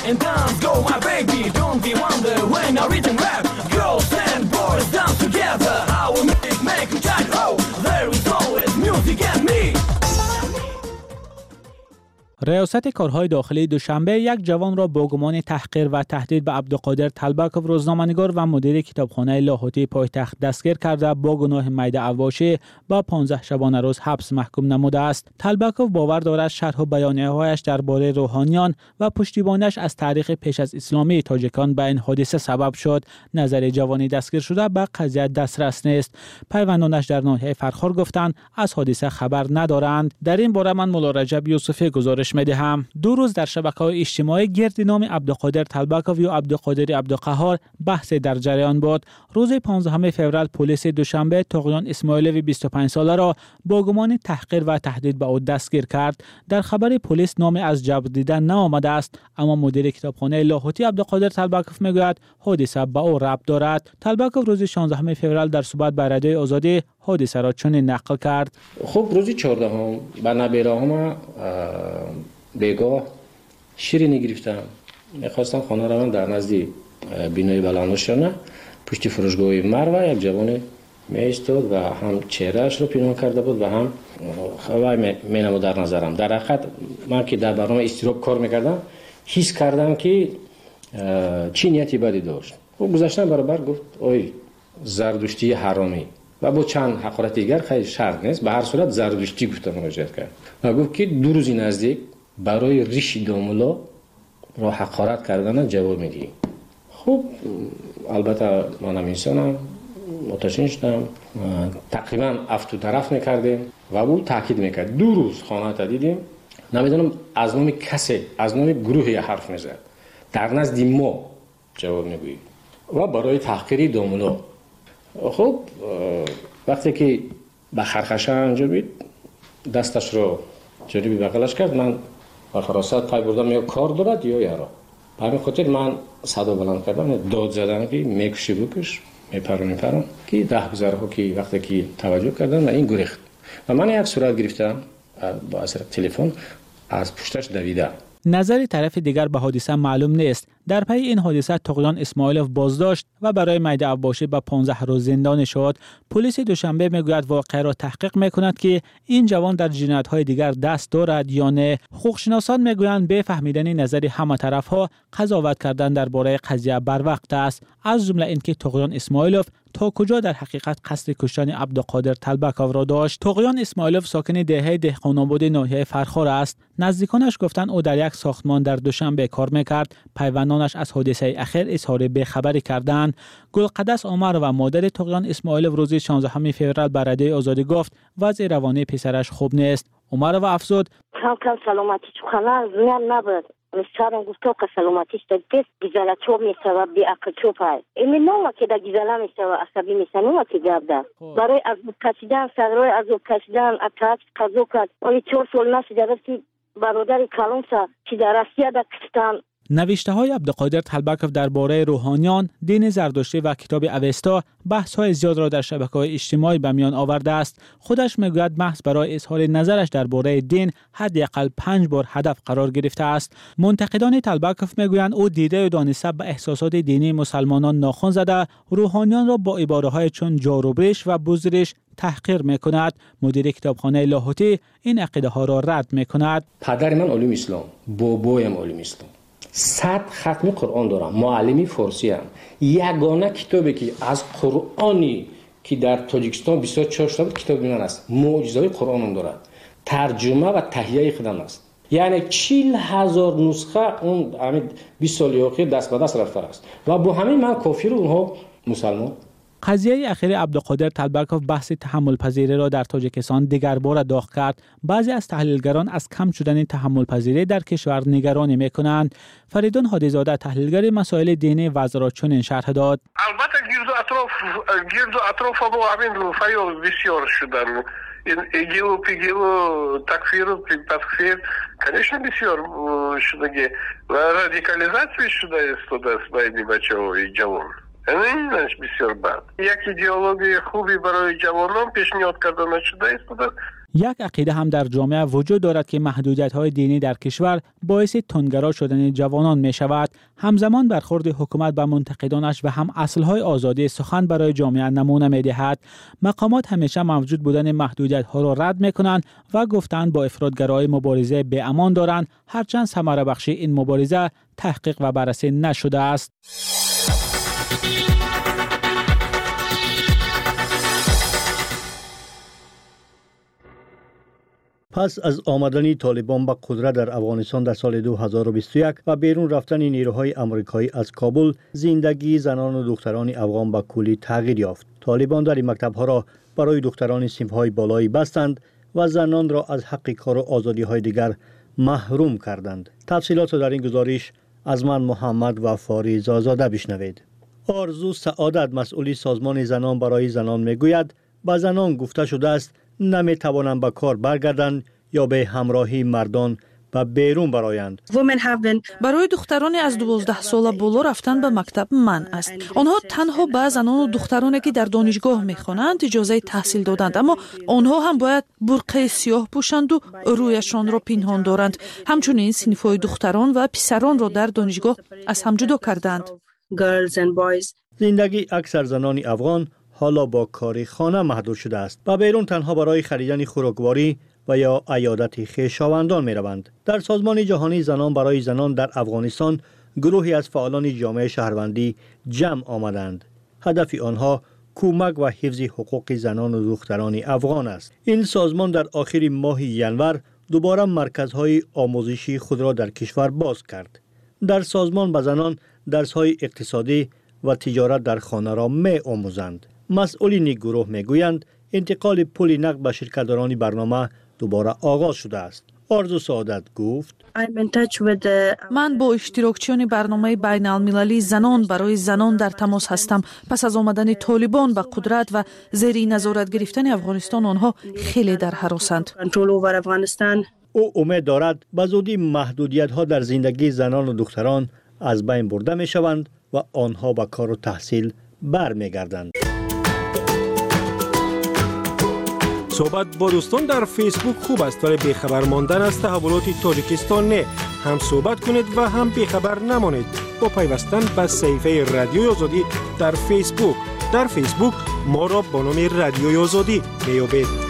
in dance go my baby, don't be wonder when I read and rap. Girls and boys dance together, our music make you tight. Oh, there is always music and me. ریاست کارهای داخلی دوشنبه یک جوان را با گمان تحقیر و تهدید به عبدالقادر طلبکوف روزنامه‌نگار و مدیر کتابخانه لاهوتی پایتخت دستگیر کرده با گناه میده اواشی با 15 شبانه روز حبس محکوم نموده است. طلبکوف باور دارد شرح و بیانیه‌هایش درباره روحانیان و پشتیبانیش از تاریخ پیش از اسلامی تاجیکان به این حادثه سبب شد. نظر جوانی دستگیر شده به قضیه دسترس نیست. پیوندانش در ناحیه فرخار گفتند از حادثه خبر ندارند. در این باره من مولا رجب یوسفی گزارش می‌دهم. 2 روز در شبکه‌های اجتماعی گرد نام عبدالقادر طلبکوف یا عبدالقادر عبدالقهار بحث در جریان بود. روز 15 فوریه پلیس دوشنبه طغیان اسماعیلوی 25 ساله را با گمان تحقیر و تهدید به او دستگیر کرد. در خبر پلیس نام از جبر دیدن نآمده است، اما مدیر کتابخانه لاهوتی عبدالقادر طلبکوف میگوید حادثه به او ربط دارد. طلبکوف روز 16 فوریه در صحبت با رادیوی آزادی حادثه را چنین نقل کرد. خب روز 14 با نبیره‌ام بگاه شیرینی گرفتم. می‌خواستم خانه روم در نزدیک بینای بلندشانه پشت فروشگاه مرو یک جوان می‌ایستاد و هم چهرهش رو پنهان کرده بود و هم خواه مینمود در نظرم. در حقیقت من که در برنامه استراب کار می‌کردم حس کردم که چی نیتی بدی داشت. و گذاشتم برابر گفت اوی زردشتی حرامی و با چند حقارت دیگر خیلی شرط نیست. به هر صورت زردشتی گفتم مراجعه کرد و گفت که 2 روز نزدیک برای ریش دامولا را حقارت کردن جواب میدی. خب البته من هم انسانم متشن شدم، تقریبا افتو طرف میکردیم و او تاکید میکرد 2 روز خانه تا دیدیم نمیدونم از نام کسی از نام گروهی حرف میزد در نزد ما جواب میگویی و برای تحقیر دامولا. خب وقتی که به خرخشه انجام دید دستش رو جلوی بغلش کرد، من با فراست پای بردم یا کار دارد یا یارا. به همین خاطر من صدا بلند کردم داد زدم که میکشی بکش میپرم که ده گذرها که وقتی که توجه کردن و این گریخت و من یک صورت گرفتم با اثر تلفن از پشتش دویدم. نظر طرف دیگر به حادثه معلوم نیست. در پی این حادثه طغیان اسماعیلوف بازداشت و برای میده اواشی به 15 روز زندانی شد. پلیس دوشنبه میگوید واقعه را تحقیق میکند که این جوان در جنایت‌های دیگر دست دارد یا نه. حقوقشناسان میگویند به فهمیدن نظر همه طرف‌ها قضاوت کردن درباره قضیه بر وقت است، از جمله اینکه طغیان اسماعیلوف تا کجا در حقیقت قصد کشتن عبدالقادر طلبکوف را داشت. طغیان اسماعیلوف ساکن دهه دهقان‌آباد ناحیه فرخار است. نزدیکانش گفتند او در یک ساختمان در دوشنبه کار میکرد. پیوندانش از حادثه اخیر اظهار بی‌خبری کردند. گلقدس عمر و مادر طغیان اسماعیلوف روز 16 فوریه به رادیوی آزادی گفت وضع روانی پسرش خوب نیست. عمر و افزود کم سلامتی چخاله زیان نبود. سرم گفته که سلامتیش دست گیزاله چوب میشه بی عقل چوبه این نوما که در گیزاله میشه و عصبی میشه نوما که گرده برای از کشیدن سرای از کشیدن اتاق قضا کرد ولی 4 سال نشده رفتی برادر کلونسا که در روسیه در کشتن. نوشته های عبدالقادر طلبکوف درباره روحانیان، دین زردشتی و کتاب اوستا بحث های زیاد را در شبکه‌های اجتماعی به میان آورده است. خودش میگوید محض برای اظهار نظرش درباره دین حداقل 5 بار هدف قرار گرفته است. منتقدان طلبکوف میگویند او دیده و دانسته به احساسات دینی مسلمانان ناخن زده، روحانیان را با عباره‌های چون جاروبرش و بزرش تحقیر میکند. مدیر کتابخانه لاهوتی این عقیده ها را رد میکند. پدر من علوم اسلام، بابایم علوم اسلام، 100 ختم قرآن دارم، معلمی فارسی ام. یگانه کتابی که از قرآنی که در تاجیکستان 24 تا کتاب من است، معجزه‌های قرآن هم دارد، ترجمه و تهیه خودم است. یعنی 40,000 نسخه اون همین 20 سال اخیر دست به دست رفته است و با همین من کافر و اونها مسلمان. قضیه اخیر عبدالقادر طلبکوف بحث تحمل پذیری را در تاجیکستان دیگر بار داغ کرد. بعضی از تحلیلگران از کم شدن تحمل پذیری در کشور نگرانی میکنند. فریدون هادیزاده تحلیلگر مسائل دینی وضع را چنین شرح داد. البته گرد و اطراف با همین فیاض بسیار شدن. ایگیو پیگیو تکفیر و تکفیر конечно بسیار شده و رادیکالیزاcja شده است باید بچه های جوان. این بسیار بد. یک ایدئولوژی خوبی برای جوانان پیشنهاد کرده نشده است. یک عقیده هم در جامعه وجود دارد که محدودیت‌های دینی در کشور باعث تندگرا شدن جوانان می‌شود. همزمان برخورد حکومت به منتقدانش و هم اصل‌های آزادی سخن برای جامعه نمونه می‌دهد. مقامات همیشه موجود بودن محدودیت‌ها را رد می‌کنند و گفتند با افراط‌گرای مبارزه به امان دارند، هرچند ثمره بخشی این مبارزه تحقیق و بررسی نشده است. پس از آمدن طالبان به قدرت در افغانستان در سال 2021 و بیرون رفتن نیروهای آمریکایی از کابل، زندگی زنان و دختران افغان به کلی تغییر یافت. طالبان در این مکتب‌ها را برای دختران صنف‌های بالایی بستند و زنان را از حق کار و آزادی‌های دیگر محروم کردند. تفصیلات را در این گزارش از من محمد و فاریز آزاده بشنوید. آرزو سعادت، مسئولی سازمان زنان برای زنان میگوید با زنان گفته شده است نمی توانند به کار برگردند یا به همراهی مردان و بیرون برایند. برای دخترانی از 12 ساله بالا رفتن به مکتب منع است. آنها تنها به زنان و دخترانی که در دانشگاه میخوانند اجازه تحصیل دادند، اما آنها هم باید برقع سیاه پوشند و رویشان را پنهان دارند. همچنین صنف‌های دختران و پسران را در دانشگاه از هم جدا کردند. زندگی اکثر زنان افغان حالا با کار خانه محدود شده است و بیرون تنها برای خریدن خوراکواری و یا عیادت خویشاوندان می روند. در سازمان جهانی زنان برای زنان در افغانستان گروهی از فعالان جامعه شهروندی جمع آمدند. هدف آنها کمک و حفظ حقوق زنان و دختران افغان است. این سازمان در آخر ماه ینور دوباره مرکزهای آموزشی خود را در کشور باز کرد. در سازمان به زنان درس‌های اقتصادی و تجارت در خانه را می آموزند. مسئولین گروه میگویند انتقال پول نقد به شرکت‌داران برنامه دوباره آغاز شده است. آرزو سعادت گفت من با اشتراکچیان برنامه بین المللی زنان برای زنان در تماس هستم. پس از آمدن طالبان به قدرت و زیر نظارت گرفتن افغانستان آنها خیلی در هراسند. او امید دارد به زودی محدودیت‌ها در زندگی زنان و دختران از بین برده می‌شوند و آنها به کار و تحصیل برمیگردند. صحبت با دوستان در فیسبوک خوب است، ولی بیخبر ماندن از تحولات تاجیکستان نه. هم صحبت کنید و هم بیخبر نمانید با پیوستن به صفحه رادیوی آزادی در فیسبوک. در فیسبوک ما را با نام رادیوی آزادی میابید.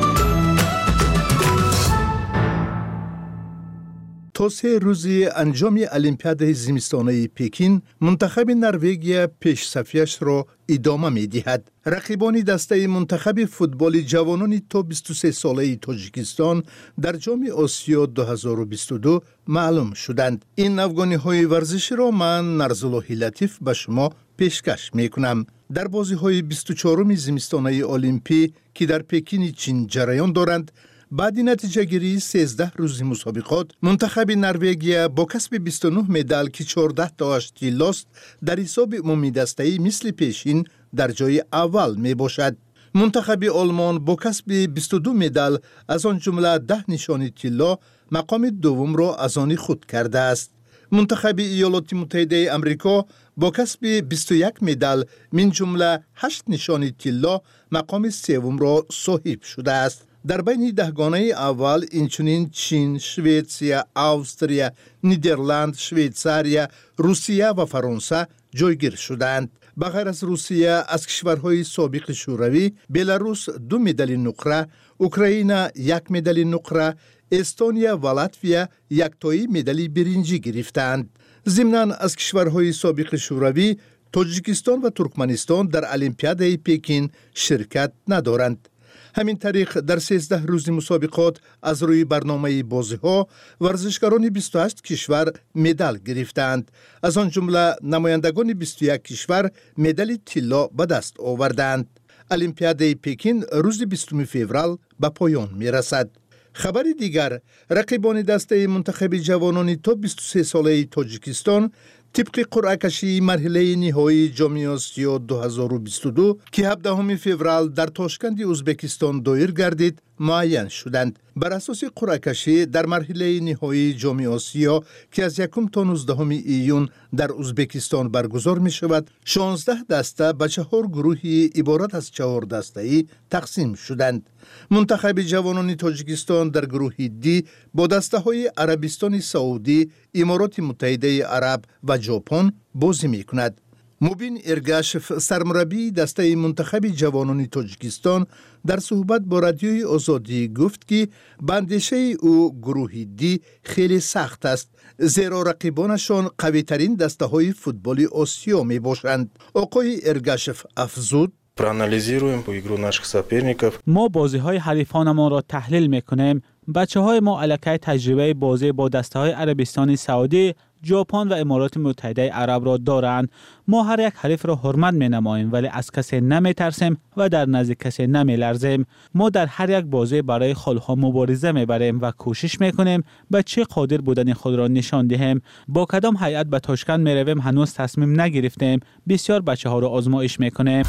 تا 3 روز انجام المپیاد زمستانه پکین، منتخب نروژ پیش صفیش را ادامه می دهد. رقیبان دسته منتخب فوتبال جوانان تا 23 ساله تاجیکستان در جام آسیا 2022 معلوم شدند. این افغانی های ورزشی را من نرزالله لطیف به شما پیشکش می کنم. در بازی های 24 زمستانه المپی که در پکین چین جریان دارند، بعد نتیجه گیری 13 روز مسابقات، منتخب نروژ با کسب 29 مدال که 14 تاش طلاست در حساب عمومی دسته‌ای مثل پیشین در جای اول می باشد. منتخب آلمان با کسب 22 مدال از آن جمله 10 نشان طلا مقام دوم را از آن خود کرده است. منتخب ایالات متحده آمریکا با کسب 21 مدال من جمله 8 نشان طلا مقام سوم را صاحب شده است. در بین 10 گانه اول اینچنین چین، شویتسیا، استرالیا، نیدرلند، شویتزاریا، روسیه و فرانسه جایگیر شدند. بغیر از روسیه از کشورهای سابق شوروی، بلاروس 2 مدال نقره، اوکراین 1 مدال نقره، استونیا و لاتویا 1 تایی مدال برنجی گرفتند. ضمناً از کشورهای سابق شوروی، تاجیکستان و ترکمنستان در المپیاد پکین شرکت ندارند. همین طریق در 13 روز مسابقات از روی برنامه بازی‌ها ورزشکاران 28 کشور مدال گرفتند. از آن جمله نمایندگان 21 کشور مدال طلا به دست آوردند. المپیاد پکین روز 20 فوریه به پایان می‌رسد. خبر دیگر، رقیبان دسته منتخب جوانان تا 23 ساله تاجیکستان طبق قرعه کشی مرحله نهایی جام آسیا 2022 که 17 فوریه در تاشکند ازبکستان دایر گردید، معین شدند. بر اساس قرعه کشی در مرحله نهایی جام آسیا که از 1 تا 19 ایون در ازبکستان برگزار می شود، 16 دسته به 4 گروهی عبارت از 4 دسته‌ای تقسیم شدند. منتخب جوانان تاجیکستان در گروه دی با دسته‌های عربستان سعودی، امارات متحده عرب و ژاپن بازی می کند. مبین ارگاشف سرمربی دسته منتخب جوانان تاجیکستان در صحبت با رادیوی آزادی گفت که به اندیشه او گروه دی خیلی سخت است، زیرا رقیبانشان قوی ترین دسته های فوتبال آسیا می باشند. آقای ارگاشف افزود: ما بازی های حریفانمان را تحلیل میکنیم. بچه های ما علاقه تجربه بازی با دسته های عربستان سعودی، ژاپن و امارات متحده عرب را دارند. ما هر یک حریف را حرمت می نماییم، ولی از کسی نمی ترسیم و در نزد کسی نمی لرزیم. ما در هر یک بازی برای خالها مبارزه می بریم و کوشش می کنیم به چه قادر بودن خود را نشان دهیم. با کدام هیئت به تاشکند می رویم هنوز تصمیم نگرفتیم. بسیار بچه ها را آزمایش می کنیم.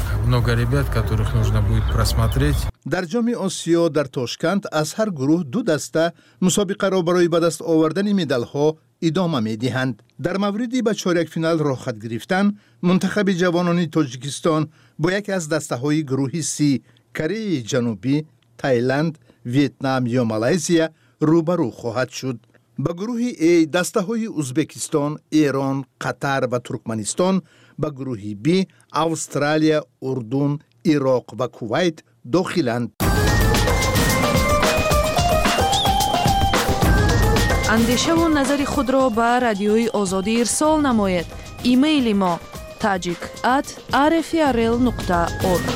در جام آسیا در تاشکند از هر گروه 2 دسته مسابقه را برای به دست آوردن مدال ها ادامه می دهند. در موردی به چهارک فینال راه خط گرفتن، منتخب جوانان تاجیکستان با یکی از دسته های گروه سی، کره جنوبی، تایلند، ویتنام یا مالزیا روبرو خواهد شد. به گروه ای دسته های ازبکستان، ایران، قطر و ترکمنستان، به گروه بی استرالیا، اردن، عراق و کویت داخلند. اندیشه و نظر خود را به رادیوی آزادی ارسال نماید. ایمیل ما tajik@rfrl.org.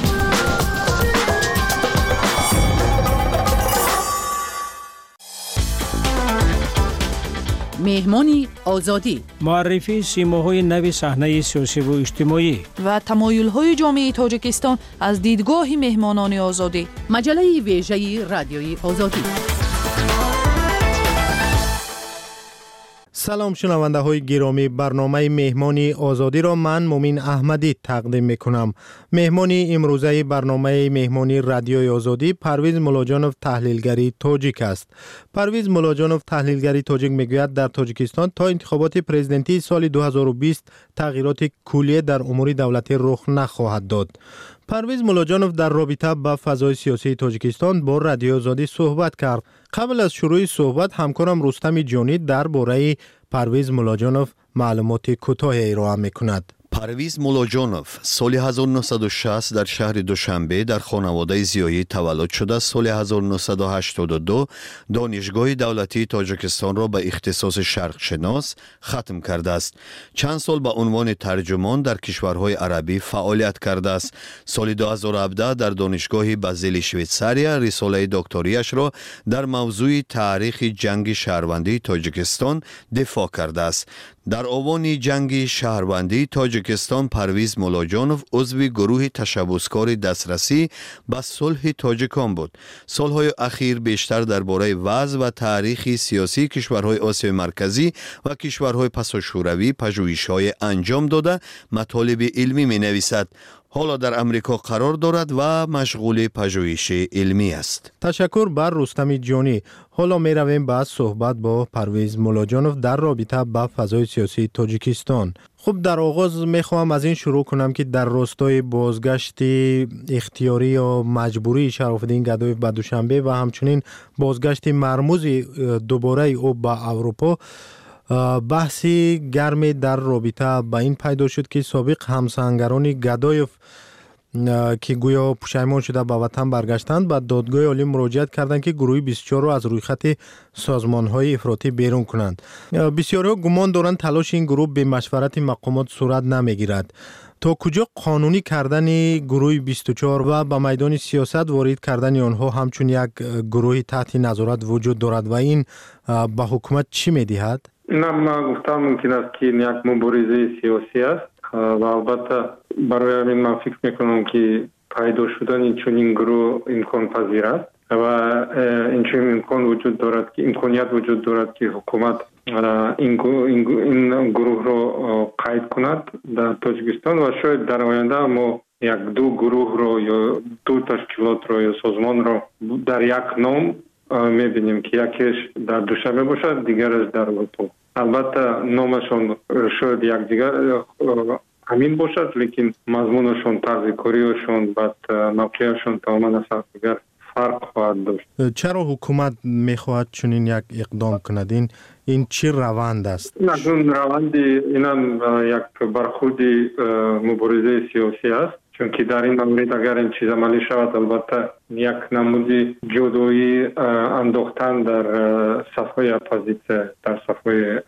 مهمانی آزادی، معرفی سیماهای نو صحنه سیاسی و اجتماعی و تمایل‌های جامعه تاجیکستان از دیدگاه مهمانان آزادی. مجله ویژه رادیوی آزادی. سلام شنونده های گرامی، برنامه مهمانی آزادی را من مومین احمدی تقدیم می کنم. مهمانی امروزه برنامه مهمانی رادیوی آزادی پرویز مولاجانوف تحلیلگری تاجیک است. پرویز مولاجانوف تحلیلگری تاجیک می گوید در تاجیکستان تا انتخابات پرزیدنتی سال 2020 تغییرات کلیه در امور دولتی رخ نخواهد داد. پرویز مولاجانوف در رابطه با فضای سیاسی تاجیکستان با رادیو آزادی صحبت کرد. قبل از شروع صحبت همکارم رستم جانی درباره پرویز مولاجانوف معلومات کوتاهی ارائه می‌کند. پرویز مولاجانوف سال 1960 در شهر دوشنبه در خانواده زیایی تولد شده. سال 1982 دانشگاه دولتی تاجیکستان را به اختصاص شرق شناس ختم کرده است. چند سال به عنوان ترجمان در کشورهای عربی فعالیت کرده است. سال 2017 در دانشگاه بازیل شویتساریا رساله دکتریش را در موضوع تاریخ جنگ شهروندی تاجیکستان دفاع کرده است. در آوان جنگ شهروندی تاجیکستان پرویز مولاجانوف عضو گروه تشبسکار دسترسی به صلح تاجیکان بود. سالهای اخیر بیشتر درباره وضع و تاریخ سیاسی کشورهای آسیای مرکزی و کشورهای پساشوروی پژوهش‌های انجام داده مطالب علمی می‌نویسد. حالا در امریکا قرار دارد و مشغول پژوهش علمی است. تشکر بر رستم جانی. حالا می رویم به صحبت با پرویز مولاجانوف در رابطه با فضای سیاسی تاجیکستان. خب در آغاز می خواهم از این شروع کنم که در راستای بازگشت اختیاری یا مجبوری شراف‌الدین گدایف به دوشنبه و همچنین بازگشت مرموز دوباره او به اروپا، بحثی گرمی در رابطه با این پیدا شد که سابق همسنگران گدایف که گویا پشیمان شده به وطن برگشتند به دادگاه عالی مراجعت کردند که گروه 24 را از روی خط سازمان‌های افراطی بیرون کنند. بسیاری‌ها گمان دارند تلاش این گروه به مشورت مقامات صورت نمیگیرد. تا کجا قانونی کردن گروه 24 و به میدان سیاست وارد کردن آنها همچون یک گروه تحت نظارت وجود دارد و این به حکومت چی می‌دهد؟ نه، من گفتم ممکن است که یک مبارزه سیاسی است و البته برای همین من فکر میکنم که پیدا شدن چنین گروه امکان پذیر است و این امکان وجود دارد که امکانیت وجود دارد که حکومت این گروه را قید کند در تاجیکستان و شاید در آینده ما یک دو گروه رو یا دو تشکیلات رو یا سازمان رو در یک نام میبینیم که یکیش در دوشنبه باشد، دیگرش در اروپا. البته نامشون شاید یک دیگر همین باشد، لیکن مضمونشون، طرز کاریشون، بعد موقعشون تماما از دیگر فرق خواهد داشت. چرا حکومت میخواهد چنین یک اقدام کند؟ این چی روند است؟ این روند اینم یک برخورد مبارزه سیاسی است، چون که در این مورد اگر این چیز عملی شود البته یک نمودی جدایی انداختن در صفحه اپوزیسیون، در صفحه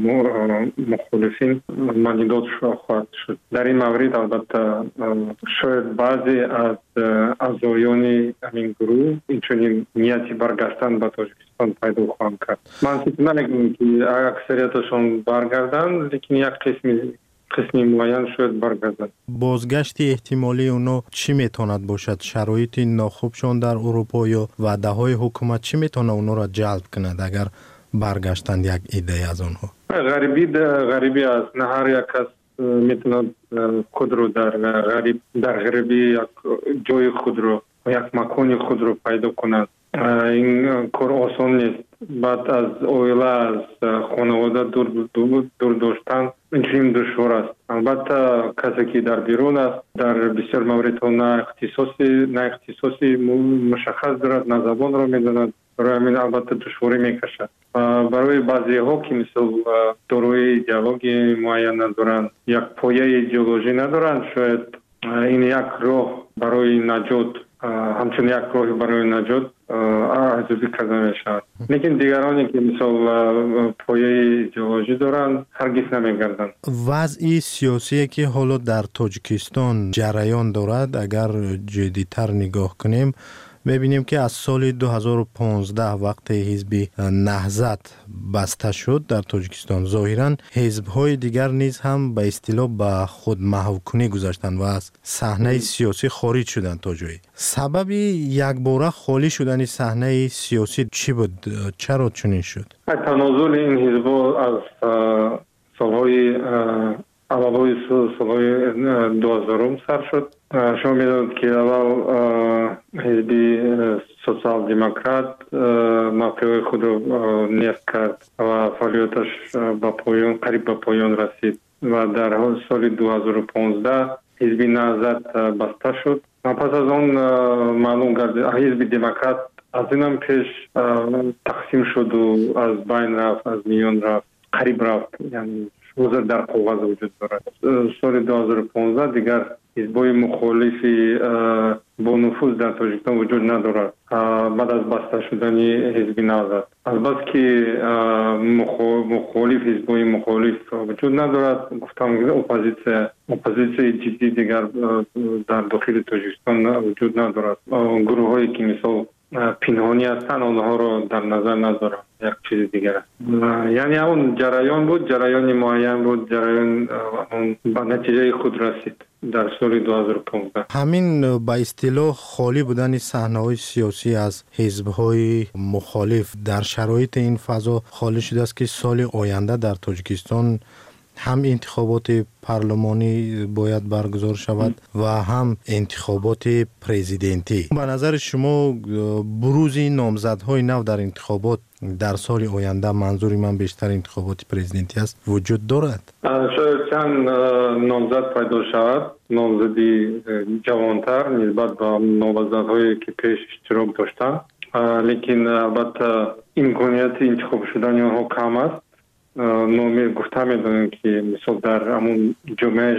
مخالفین مالیدات خواهد شد. در این مورد البته شاید بعضی از اعضایان این گروه اینچنین نیتی برگشتن به تاجیکستان پیدا خواهند کرد. من فکر نمی‌کنم که اکثریتشون برگردن، لیکن یک قسمی معین شاید برگردن. بازگشت احتمالی اونا چی میتواند باشد؟ شرایط ناخوبشان در اروپا یا وعده های حکومت چی میتونه اونا را جلب کند اگر برگشتند یک ایده از آنها؟ غریبی است. نه هر یک کس میتونه خود رو در غریبی یک جای خود رو، یک مکان خود رو پیدا کند. این کار آسان نیست. بعد از اویله، از خانواده دور داشتن این دشوار است. البته کسی که در بیرون است در بسیار موردها نه اختصاصی مشخص دارد، نه زبان را میداند، برای همین البته دشواری میکشد. برای بعضی ها که مثل داروی ایدئولوژی معین ندارند، یک پایه ایدئولوژی ندارند، شاید این یک راه برای نجات، همچون یک راه برای نجات ارزیابی کرده میشود. لیکن دیگرانی که مثل پایه ایدئولوژی دارند هرگز نمیگردند. وضع سیاسی که حالا در تاجیکستان جریان دارد اگر جدی‌تر نگاه کنیم می‌بینیم که از سال 2015 وقت حزب نهضت بسته شد در تاجیکستان، ظاهراً حزب‌های دیگر نیز هم به اصطلاح به خود محوکنی گذاشتند و از صحنه سیاسی خارج شدند تا جایی. سبب یکباره خالی شدن صحنه سیاسی چی بود؟ چرا چنین شد؟ تنازل این حزب‌ها از سال‌های اولای سال‌های 2000 سر شد. شما می‌دانید که اول حزب سوسیال دموکرات موقع خود را نیست کرد و فعالیتش قریب به پایان رسید و در سال 2015 حزب نهضت بسته شد. پس از آن معلوم گردید حزب دموکرات از اینم پیش تقسیم شد و از بین رفت، از میان رفت، قریب رفت، یعنی حضور در قوت وجود دارد. سال 2015 دیگر حزب‌های مخالفی با نفوذ در تاجیکستان وجود ندارد بعد از بسته شدن حزب نهضت. البته که مخالف حزب‌های مخالف وجود ندارد، گفتم اپوزیسیون جدی دیگر در داخل تاجیکستان وجود ندارد. گروه‌هایی که مثل پنهانی هستند آنها را در نظر ندارم، یک چیز دیگر است. یعنی اون جریان بود، جریان معین بود، جریان به نتیجه خود رسید در سال 2015. همین به اصطلاح خالی بودن صحنه‌های سیاسی از حزب‌های مخالف در شرایط این فضا خالی شده است که سال آینده در تاجیکستان هم انتخابات پارلمانی باید برگزار شود و هم انتخابات پرزیدنتی. به نظر شما بروز نامزدهای نو در انتخابات در سال آینده، منظوری من بیشتر انتخابات پرزیدنتی است، وجود دارد؟ شاید چند نامزد پیدا شود، نامزدی جوانتر نسبت به نامزدهایی که پیش اشتراک داشتند، لیکن البته امکانیت انتخاب شدن آنها کم است. نامی گفته میدونیم که مثلا در همون جامعه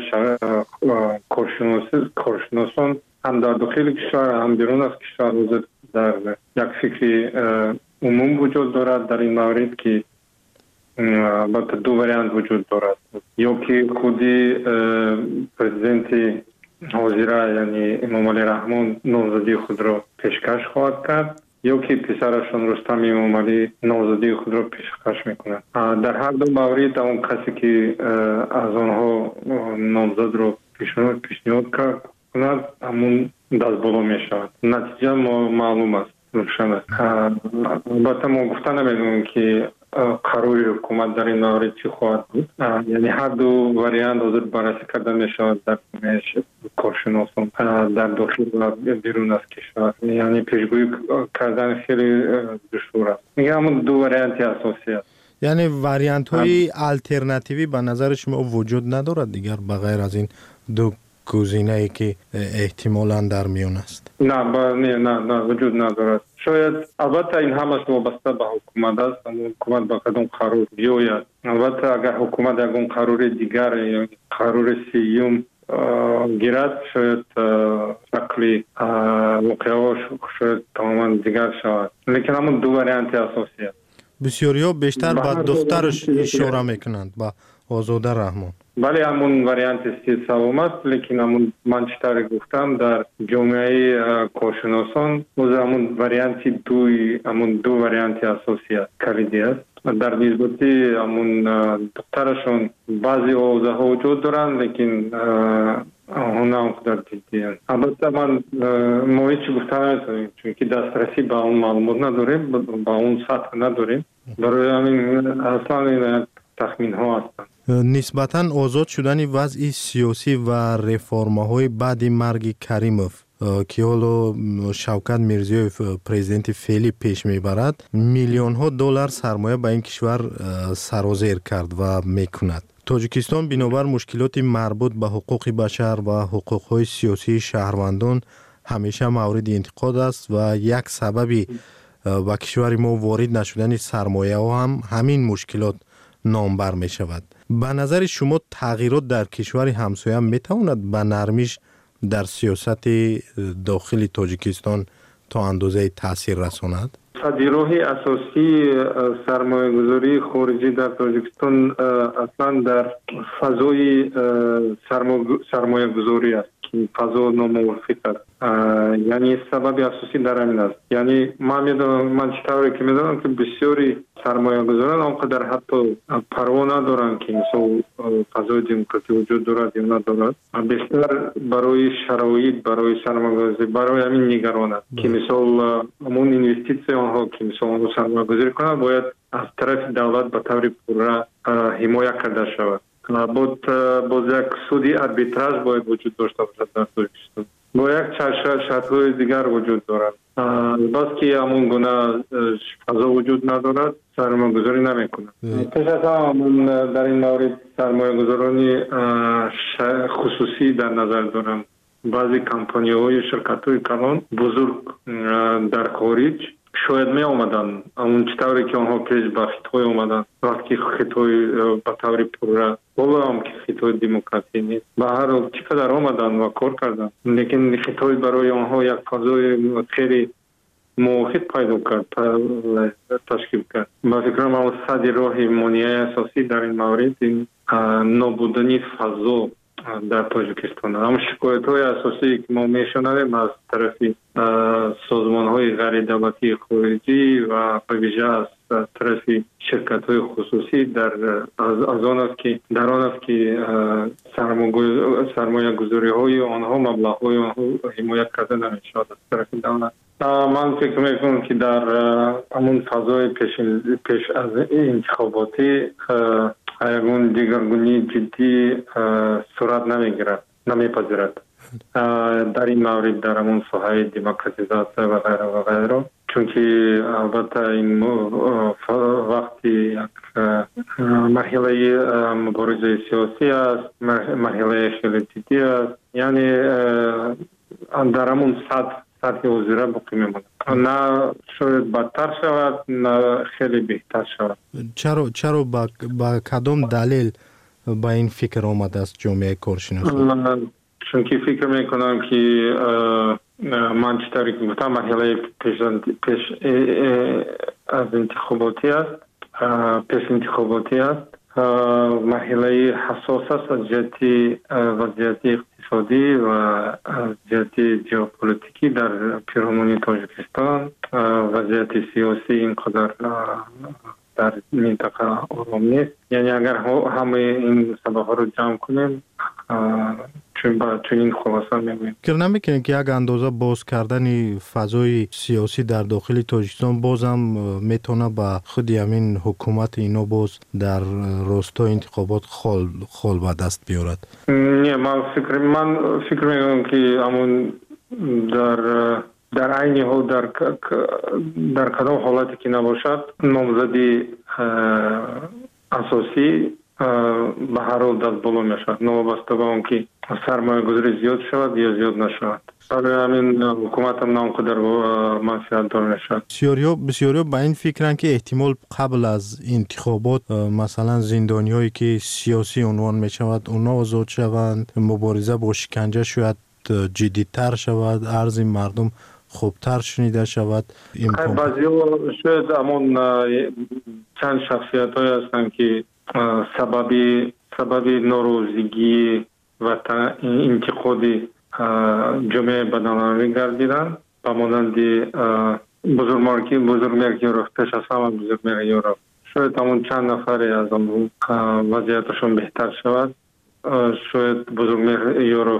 کارشناسان هم در داخل کشور هم بیرون از کشور در یک فکر عموم وجود دارد در این مورد که البته دو وریانت وجود دارد، یا که خودی پرزیدنت حاضره یعنی امام علی رحمان نامزدی خود را پیشکش خواهد کرد، یا که پسرشون رستم امام علی نامزدی خود را پیشکش میکنند. در هر دو مورد اون کسی که از آنها نامزد را پیشنهاد کند همون دست بالا میشود. نتیجه معلوم است، روشن است. البته ما گفته نمیدونیم که قرار حکومت در این مورد چی خواهد بود. یعنی هر دو وریانت حاضر بررسی کرده میشود در کارشناسان در داخل و بیرون از کشور. یعنی پیشگویی کردن خیلی دشوار است. میگم همون دو وریانت اساسی است. یعنی وریانت های الटरनेटिव्ی به نظر شما وجود ندارد دیگر بغیر از این دو گزینه ای که احتمالاً در میان است؟ نه وجود ندارد. شاید البته این همش وابسته به حکومت است. حکومت با کدام قرار بیاید. البته اگر حکومت یکون قرار دیگر یا قرار سیوم گیرد شاید شکلی واقعه شاید تماما دیگر شود. لیکن همون دو وریانت اساسی است. بسیاری ها بیشتر به دخترش اشاره میکنند، با آزاده رحمان. بله همون وریانت سوم است، لیکن همون من چطور گفتم در جامعه کارشناسان همون وریانت دو وریانت اساسی است، کلیدی است. در نسبتی همون دخترشون بعضی حوزه ها وجود دارند، لیکن اونا هم در جدی است. البته من ما هیچ گفتن نداریم چون که دسترسی به اون معلومات نداریم، به اون سطح نداریم. برای همین اصلا این تخمین ها هستند. نسبتاً آزاد شدن وضع سیاسی و رفرم‌های بعد مرگ کریموف که حالا شوکت میرزیوف پرزیدنت فعلی پیش میبرد، میلیون ها دلار سرمایه به این کشور سرازیر کرد و میکند. تاجیکستان بنابر مشکلات مربوط به حقوق بشر و حقوق‌های سیاسی شهروندان همیشه مورد انتقاد است و یک سببی به کشور ما وارد نشدن سرمایه ها هم همین مشکلات نامبر می شود. به نظر شما تغییرات در کشور همسایه می تواند به نرمیش در سیاست داخل تاجیکستان تا اندازه تاثیر رساند؟ راه اساسی سرمایه گذاری خارجی در تاجیکستان اصلا در فضای سرمایه گذاری است که فضا ناموافق است. یعنی سبب اساسی در همین است. یعنی من چطوری که میدونم که بسیاری سرمایه گذاران آنقدر حتی پروا ندارن که مثلا فضای دموکراسی وجود دارد یا ندارد، بیشتر برای شرایط برای سرمایه گذاری برای همین نگران است که مثلا همون اینوستیسی آنها که مثلا سرمایه گذاری کنند باید از طرف دولت به طور پوره حمایت کرده شود. باز یک سودی اربیتراژ باید وجود داشته باشد در تاجیکستان. با یک شرط‌های دیگر وجود دارد. بس که همون گونه فضا وجود ندارد سرمایه گذاری نمی کند. پیش از همون در این مورد سرمایه گذارانی خصوصی در نظر دارم. بعضی کمپانی های شرکت های کلان بزرگ در خارج شاید می آمدن اون چطوری که آنها پیش به خطای آمدن وقتی خطای به طور پوره بالا هم که خطای دموکراسی نیست به هر حال چقدر آمدن و کار کردن، لیکن خطای برای آنها یک فضای خیلی موافق پیدا کرد تشکیل کرد. با فکرم اون صد راه مانعی اساسی در این مورد این نابودنی فضا در تاجیکستان. اما شکایت های اساسی که ما میشنویم از طرف سازمان های غیر دولتی خارجی و به ویژه از طرف شرکت های خصوصی از آن است که در آن است که سرمایه گذاری های آنها مبلغ های آنها حمایت کرده نمیشود از طرف دولت. من فکر میکنم که در همون فضای پیش از انتخاباتی اون دیگرگونی جدی صورت نمیپذیرد در این مورد در همون ساحه دموکراتیزاسیون و غیره و غیره، چون که البته این وقتی یک مرحله مبارزه سیاسی است، مرحله خیلی جدی است، یعنی در همون سطح وزیره باقی میماند، نه شاید بدتر شود نه خیلی بهتر شود. چرا با کدام دلیل با این فکر آمده است جامعه کارشناسان؟ چون که فکر میکنم که من چطوری که گفتم مرحله پیش از انتخاباتی است، پیش انتخاباتی است، مرحله حساس است از جهت وضعیت اقتصادی و از جهت ژئوپلیتیکی در پیرامون تاجیکستان. وضعیت سیاسی اینقدر در منطقه آرام نیست. یعنی اگر همه این سبب ها رو جمع کنیم چنین خلاصه میگویم. که نمیکنه که یک اندازه باز کردن فضای سیاسی در داخل تاجیکستان باز هم میتونه با خود همین حکومت اینو باز در راستای انتخابات خال به دست بیارد؟ نه، من فکر میکنم که همون در عین حال در کدام حالتی که نباشد نامزدی اساسی به هر حال دست بالا میشود، نوابسته به اون که سرمایه گذاری زیاد شود یا زیاد نشود. برای همین حکومت هم نامقدر منفعت دار میشود. بسیاری به این فکرن که احتمال قبل از انتخابات مثلا زندانی هایی که سیاسی عنوان میشود اونا آزاد شوند، مبارزه با شکنجه شاید جدیدتر شود، عرض مردم خوبتر شنیده شود. بعضی شاید همون چند شخصیت های هستند که سبب ناروزگی و انتقادی جمعه بدنامی گردیدند. به مانند بزرگمرگ یوروف، پیش از همه بزرگمرگ یوروف، شاید همون چند نفری از اون وضعیتشون بهتر شود، شاید بزرگمرگ یوروف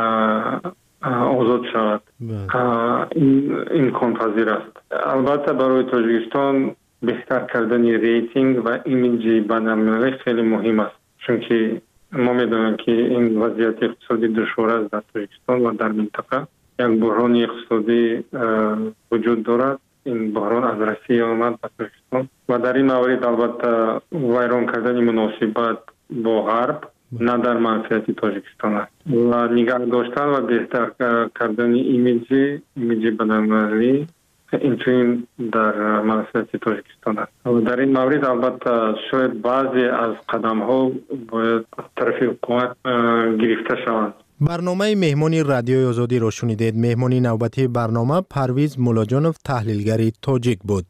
آزاد شود. این پذیر است. البته برای تاجیکستان بهتر کردن ریتینگ و ایمیج بین‌المللی خیلی مهم است، چون که ما میدونیم که این وضعیت اقتصادی دشوار است در تاجیکستان و در منطقه. یک بحران اقتصادی وجود دارد. این بحران از روسیه آمد به تاجیکستان و در این مورد البته ویران کردن مناسبات با غرب نه در منفعت تاجیکستان است و نگاه داشتن و بهتر کردن ایمیج بین‌المللی این در منفعت تاجیکستان است. و در این مورد البته شاید بعضی از قدم ها باید طرف حکومت گرفته شوند. برنامه مهمانی رادیوی آزادی را شنیدید. مهمانی نوبتی برنامه پرویز مولاجانوف، تحلیلگری تاجیک بود.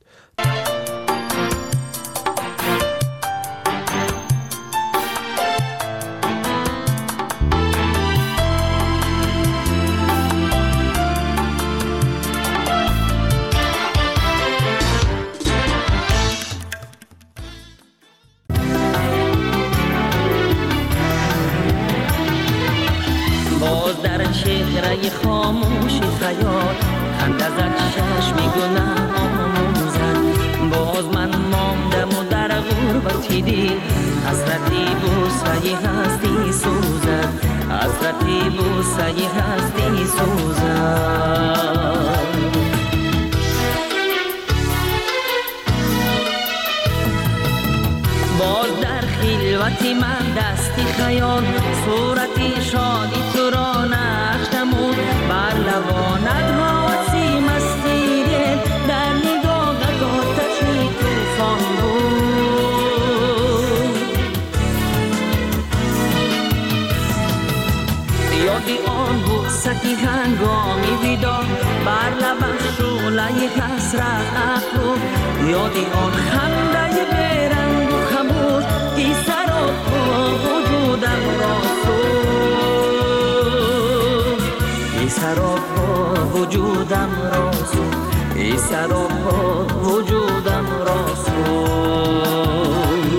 چهره خاموش خیال خند ازت چشمی گناه آموزد. باز من ماندم و در غربتی دل حسرتی بوسه هستی سوزد، حسرتی بوسه هستی سوزد. باز در خلوتی من دستی خیال صورتی شادی تو را نقش نمود. بر لبانت حواسی مستی دل در نگاهت آتشی طوفان بود. یادی آن بوستی هنگامی بیدار بر لبم شعله حسرت افروخت. یادی آن خنده بیرنگ و خموش ای سراب وجودم را سوخت، ای سراب وجودم را سوخت، ای سراب وجودم را سوخت.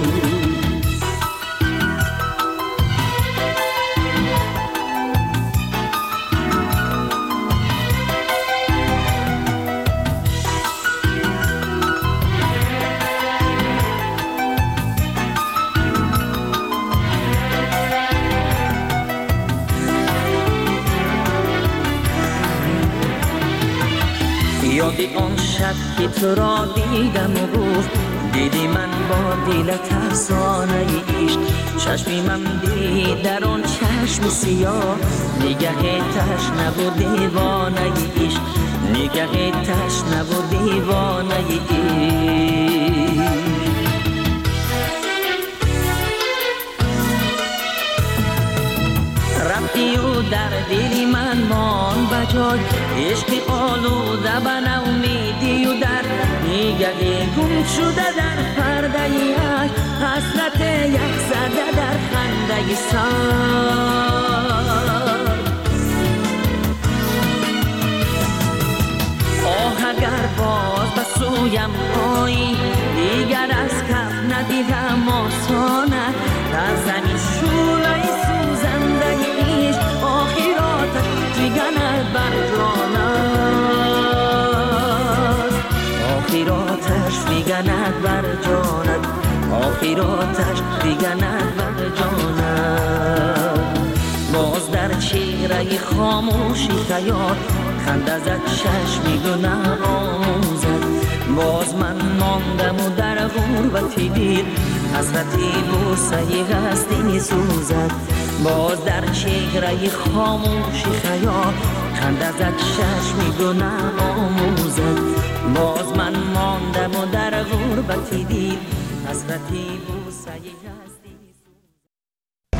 یادی آن شب که تو را دیدم و گفت دیدی من با دلت افسانه عشق. چشمی من دید در آن چشم سیاه نگه تشنه و دیوانه عشق، نگه تشنه و دیوانه عشق. رفتی و در دلی من مان بجای عشق آلوده به نومیدی و در نگه گم شده در پرده عشق، حسرت یک زده در خنده سر. آه اگر باز به سویم آیی دیگر از کف ندیدم آسانت در زمین شوله سوزنده عشق. آخر آتش دیگه نبر جانم. باز در چهره خاموشی خیال خنده زد چشمی گناه آموزد. باز من ماندم و در غربتی دیر حسرتی بوسه هستی می سوزد. باز در چهره خاموشی خیال خنده زد چشمی گناه آموزد. باز من ماندم و در غربتی دیر حسرتی بوسه هستی